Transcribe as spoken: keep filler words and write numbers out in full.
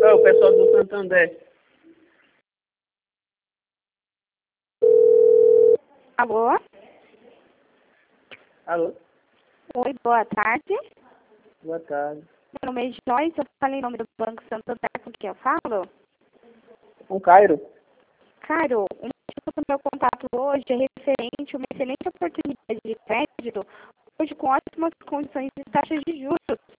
é o pessoal do Santander. Alô? Alô? Oi, boa tarde. Boa tarde. Meu nome é Joyce, eu falei em nome do Banco Santander, com quem eu falo? Com Cairo? Cairo, o motivo do meu contato hoje é referente a uma excelente oportunidade de crédito, hoje com ótimas condições de taxas de juros.